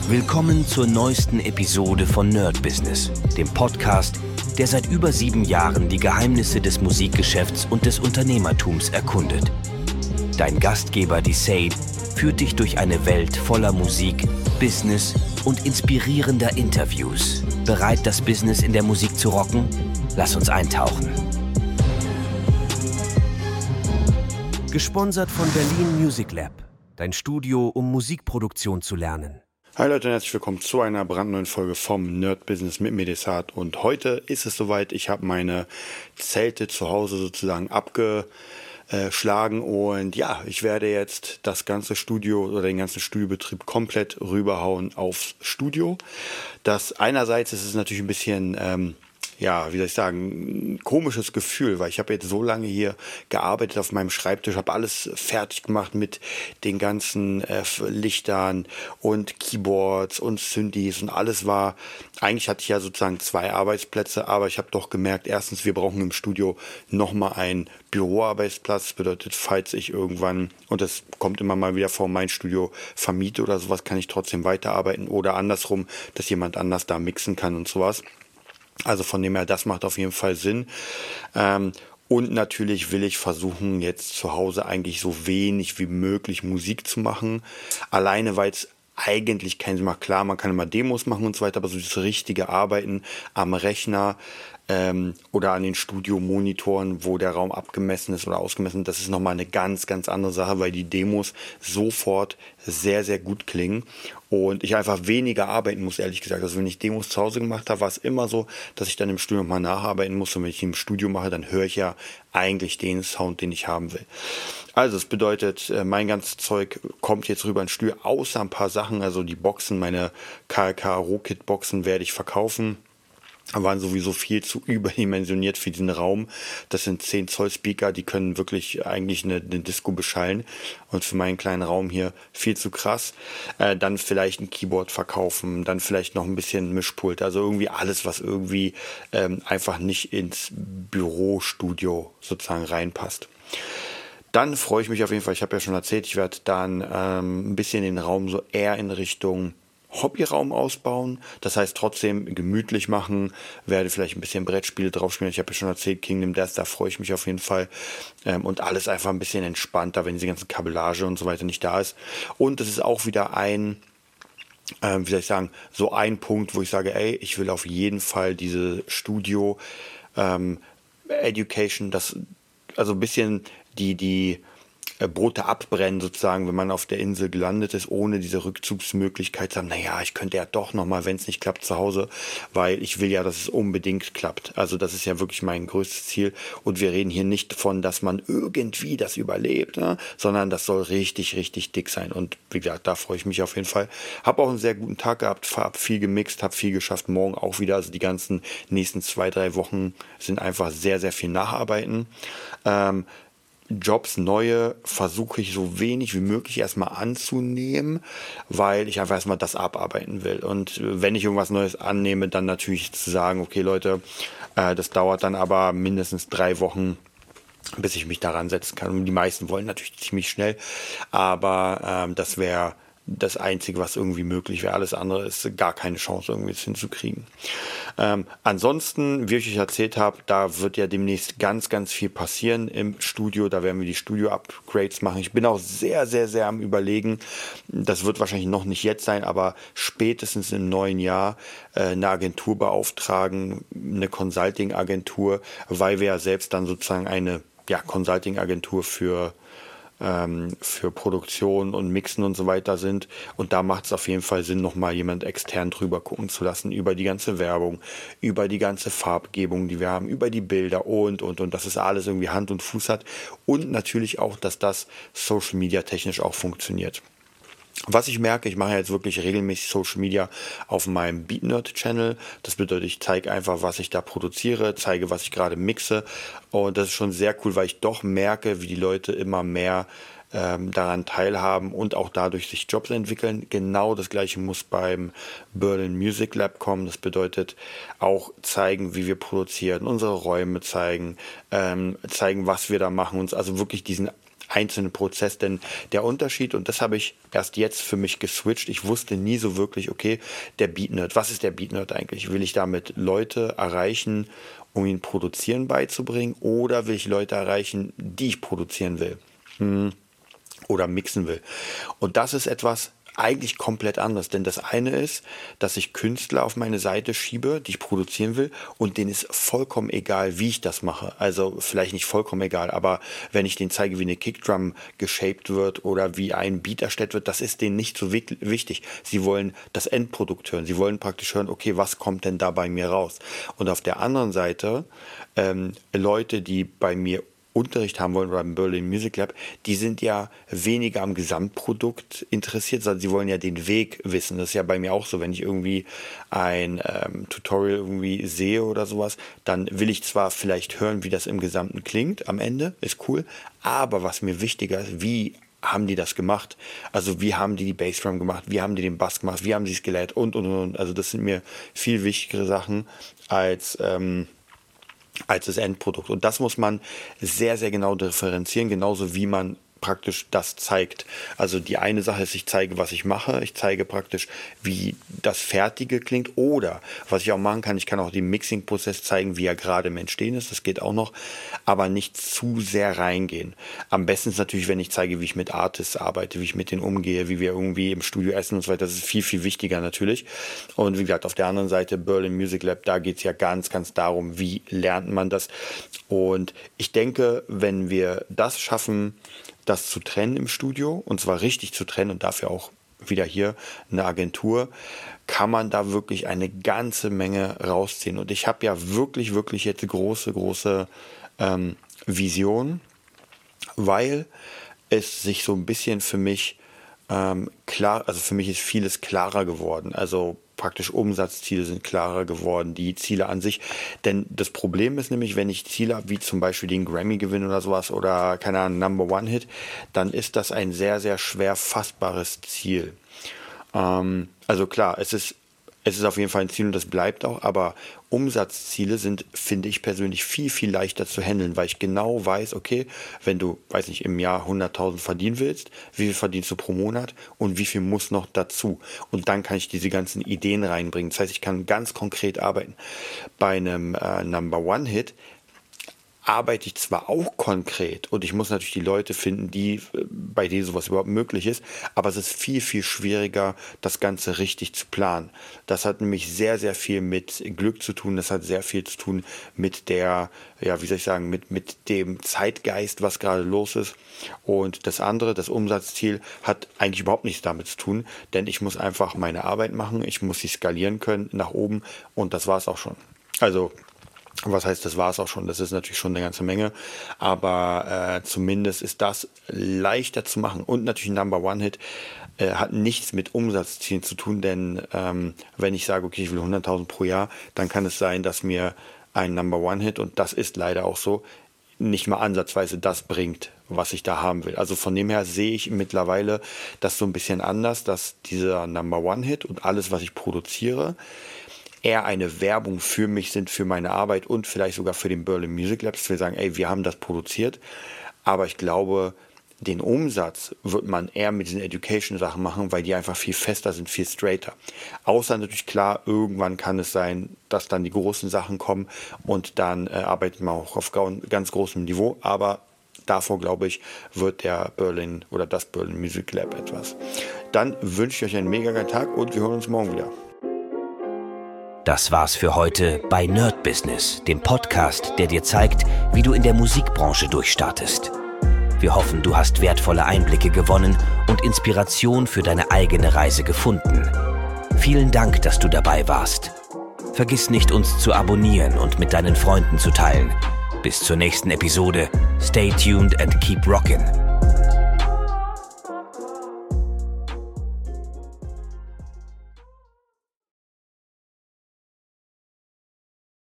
Willkommen zur neuesten Episode von Nerd Business, dem Podcast, der seit über 7 Jahren die Geheimnisse des Musikgeschäfts und des Unternehmertums erkundet. Dein Gastgeber Desaid führt dich durch eine Welt voller Musik, Business und inspirierender Interviews. Bereit, das Business in der Musik zu rocken? Lass uns eintauchen. Gesponsert von Berlin Music Lab, dein Studio, um Musikproduktion zu lernen. Hi Leute und herzlich willkommen zu einer brandneuen Folge vom Nerd Business mit mir Desaid. Und heute ist es soweit, ich habe meine Zelte zu Hause sozusagen abgeschlagen und ja, ich werde jetzt das ganze Studio oder den ganzen Studiobetrieb komplett rüberhauen aufs Studio. Das einerseits ist es natürlich ein bisschen wie soll ich sagen, ein komisches Gefühl, weil ich habe jetzt so lange hier gearbeitet auf meinem Schreibtisch, habe alles fertig gemacht mit den ganzen Lichtern und Keyboards und Synthes und alles war, eigentlich hatte ich ja sozusagen 2 Arbeitsplätze, aber ich habe doch gemerkt, erstens, wir brauchen im Studio nochmal einen Büroarbeitsplatz, das bedeutet, falls ich irgendwann, und das kommt immer mal wieder vor, mein Studio vermiete oder sowas, kann ich trotzdem weiterarbeiten oder andersrum, dass jemand anders da mixen kann und sowas. Also von dem her, das macht auf jeden Fall Sinn. Und natürlich will ich versuchen, jetzt zu Hause eigentlich so wenig wie möglich Musik zu machen. Alleine, weil es eigentlich keinen Sinn macht. Klar, man kann immer Demos machen und so weiter, aber so das richtige Arbeiten am Rechner oder an den Studiomonitoren, wo der Raum abgemessen ist oder ausgemessen, das ist nochmal eine ganz, ganz andere Sache, weil die Demos sofort sehr, sehr gut klingen und ich einfach weniger arbeiten muss, ehrlich gesagt. Also wenn ich Demos zu Hause gemacht habe, war es immer so, dass ich dann im Studio nochmal nacharbeiten muss und wenn ich die im Studio mache, dann höre ich ja eigentlich den Sound, den ich haben will. Also es bedeutet, mein ganzes Zeug kommt jetzt rüber ins Studio, außer ein paar Sachen, also die Boxen, meine KLK Row-Kit Boxen werde ich verkaufen. Waren sowieso viel zu überdimensioniert für diesen Raum. Das sind 10 Zoll Speaker, die können wirklich eigentlich eine Disco beschallen. Und für meinen kleinen Raum hier viel zu krass. Dann vielleicht ein Keyboard verkaufen, dann vielleicht noch ein bisschen Mischpult. Also irgendwie alles, was irgendwie einfach nicht ins Bürostudio sozusagen reinpasst. Dann freue ich mich auf jeden Fall, ich habe ja schon erzählt, ich werde dann ein bisschen den Raum so eher in Richtung Hobbyraum ausbauen, das heißt trotzdem gemütlich machen, werde vielleicht ein bisschen Brettspiele drauf spielen, ich habe ja schon erzählt, Kingdom Death, da freue ich mich auf jeden Fall und alles einfach ein bisschen entspannter, wenn diese ganze Kabellage und so weiter nicht da ist und das ist auch wieder ein so ein Punkt, wo ich sage, ey, ich will auf jeden Fall diese Studio Education, also ein bisschen die Boote abbrennen sozusagen, wenn man auf der Insel gelandet ist, ohne diese Rückzugsmöglichkeit zu haben, naja, ich könnte ja doch nochmal, wenn es nicht klappt, zu Hause, weil ich will ja, dass es unbedingt klappt. Also das ist ja wirklich mein größtes Ziel und wir reden hier nicht von, dass man irgendwie das überlebt, ne? Sondern das soll richtig, richtig dick sein und wie gesagt, da freue ich mich auf jeden Fall. Habe auch einen sehr guten Tag gehabt, habe viel gemixt, habe viel geschafft, morgen auch wieder, also die ganzen nächsten 2-3 Wochen sind einfach sehr, sehr viel Nacharbeiten. Jobs, neue, versuche ich so wenig wie möglich erstmal anzunehmen, weil ich einfach erstmal das abarbeiten will. Und wenn ich irgendwas Neues annehme, dann natürlich zu sagen, okay Leute, das dauert dann aber mindestens 3 Wochen, bis ich mich daran setzen kann. Und die meisten wollen natürlich ziemlich schnell, aber das wäre das Einzige, was irgendwie möglich wäre. Alles andere ist gar keine Chance, irgendwie das hinzukriegen. Ansonsten, wie ich euch erzählt habe, da wird ja demnächst ganz, ganz viel passieren im Studio. Da werden wir die Studio-Upgrades machen. Ich bin auch sehr, sehr, sehr am Überlegen. Das wird wahrscheinlich noch nicht jetzt sein, aber spätestens im neuen Jahr eine Agentur beauftragen, eine Consulting-Agentur, weil wir ja selbst dann sozusagen eine Consulting-Agentur für Produktion und Mixen und so weiter sind. Und da macht es auf jeden Fall Sinn, nochmal jemand extern drüber gucken zu lassen, über die ganze Werbung, über die ganze Farbgebung, die wir haben, über die Bilder und, dass es alles irgendwie Hand und Fuß hat. Und natürlich auch, dass das Social Media technisch auch funktioniert. Was ich merke, ich mache jetzt wirklich regelmäßig Social Media auf meinem BeatNerd-Channel. Das bedeutet, ich zeige einfach, was ich da produziere, zeige, was ich gerade mixe. Und das ist schon sehr cool, weil ich doch merke, wie die Leute immer mehr daran teilhaben und auch dadurch sich Jobs entwickeln. Genau das Gleiche muss beim Berlin Music Lab kommen. Das bedeutet auch zeigen, wie wir produzieren, unsere Räume zeigen, was wir da machen, uns also wirklich diesen einzelnen Prozess, denn der Unterschied, und das habe ich erst jetzt für mich geswitcht, ich wusste nie so wirklich, okay, der Beat Nerd, was ist der Beat Nerd eigentlich? Will ich damit Leute erreichen, um ihnen Produzieren beizubringen, oder will ich Leute erreichen, die ich produzieren will oder mixen will? Und das ist etwas eigentlich komplett anders, denn das eine ist, dass ich Künstler auf meine Seite schiebe, die ich produzieren will, und denen ist vollkommen egal, wie ich das mache. Also vielleicht nicht vollkommen egal, aber wenn ich denen zeige, wie eine Kickdrum geshaped wird oder wie ein Beat erstellt wird, das ist denen nicht so wichtig. Sie wollen das Endprodukt hören. Sie wollen praktisch hören, okay, was kommt denn da bei mir raus? Und auf der anderen Seite Leute, die bei mir Unterricht haben wollen oder im Berlin Music Lab, die sind ja weniger am Gesamtprodukt interessiert, sondern sie wollen ja den Weg wissen. Das ist ja bei mir auch so, wenn ich irgendwie ein Tutorial irgendwie sehe oder sowas, dann will ich zwar vielleicht hören, wie das im Gesamten klingt am Ende, ist cool, aber was mir wichtiger ist, wie haben die das gemacht? Also wie haben die Bassdrum gemacht? Wie haben die den Bass gemacht? Wie haben sie es geleitet? Und. Also das sind mir viel wichtigere Sachen als das Endprodukt. Und das muss man sehr, sehr genau differenzieren, genauso wie man praktisch das zeigt. Also die eine Sache ist, ich zeige, was ich mache, ich zeige praktisch, wie das Fertige klingt, oder was ich auch machen kann, ich kann auch den Mixing-Prozess zeigen, wie er gerade im Entstehen ist, das geht auch noch, aber nicht zu sehr reingehen. Am besten ist natürlich, wenn ich zeige, wie ich mit Artists arbeite, wie ich mit denen umgehe, wie wir irgendwie im Studio essen und so weiter, das ist viel, viel wichtiger natürlich. Und wie gesagt, auf der anderen Seite Berlin Music Lab, da geht es ja ganz, ganz darum, wie lernt man das. Und ich denke, wenn wir das schaffen, das zu trennen im Studio, und zwar richtig zu trennen, und dafür auch wieder hier eine Agentur, kann man da wirklich eine ganze Menge rausziehen. Und ich habe ja wirklich, wirklich jetzt große Visionen, weil es sich so ein bisschen für mich also für mich ist vieles klarer geworden. Also praktisch Umsatzziele sind klarer geworden, die Ziele an sich. Denn das Problem ist nämlich, wenn ich Ziele habe, wie zum Beispiel den Grammy-Gewinn oder sowas oder, keine Ahnung, Number-One-Hit, dann ist das ein sehr, sehr schwer fassbares Ziel. Also klar, es ist auf jeden Fall ein Ziel und das bleibt auch, aber Umsatzziele sind, finde ich persönlich, viel, viel leichter zu handeln, weil ich genau weiß, okay, wenn du, weiß nicht, im Jahr 100.000 verdienen willst, wie viel verdienst du pro Monat und wie viel muss noch dazu? Und dann kann ich diese ganzen Ideen reinbringen. Das heißt, ich kann ganz konkret arbeiten. Bei einem Number-One-Hit arbeite ich zwar auch konkret und ich muss natürlich die Leute finden, bei denen sowas überhaupt möglich ist, aber es ist viel, viel schwieriger, das Ganze richtig zu planen. Das hat nämlich sehr, sehr viel mit Glück zu tun, das hat sehr viel zu tun mit der, ja, wie soll ich sagen, mit dem Zeitgeist, was gerade los ist. Und das andere, das Umsatzziel, hat eigentlich überhaupt nichts damit zu tun, denn ich muss einfach meine Arbeit machen, ich muss sie skalieren können nach oben und das war es auch schon. Also was heißt, das war es auch schon, das ist natürlich schon eine ganze Menge, aber zumindest ist das leichter zu machen. Und natürlich ein Number-One-Hit hat nichts mit Umsatzzielen zu tun, denn wenn ich sage, okay, ich will 100.000 pro Jahr, dann kann es sein, dass mir ein Number-One-Hit, und das ist leider auch so, nicht mal ansatzweise das bringt, was ich da haben will. Also von dem her sehe ich mittlerweile das so ein bisschen anders, dass dieser Number-One-Hit und alles, was ich produziere, eher eine Werbung für mich sind, für meine Arbeit und vielleicht sogar für den Berlin Music Lab. Wir sagen, ey, wir haben das produziert, aber ich glaube, den Umsatz wird man eher mit diesen Education-Sachen machen, weil die einfach viel fester sind, viel straighter. Außer natürlich klar, irgendwann kann es sein, dass dann die großen Sachen kommen und dann arbeitet man auch auf ganz großem Niveau, aber davor, glaube ich, wird der Berlin oder das Berlin Music Lab etwas. Dann wünsche ich euch einen mega geilen Tag und wir hören uns morgen wieder. Das war's für heute bei Nerd Business, dem Podcast, der dir zeigt, wie du in der Musikbranche durchstartest. Wir hoffen, du hast wertvolle Einblicke gewonnen und Inspiration für deine eigene Reise gefunden. Vielen Dank, dass du dabei warst. Vergiss nicht, uns zu abonnieren und mit deinen Freunden zu teilen. Bis zur nächsten Episode. Stay tuned and keep rockin'.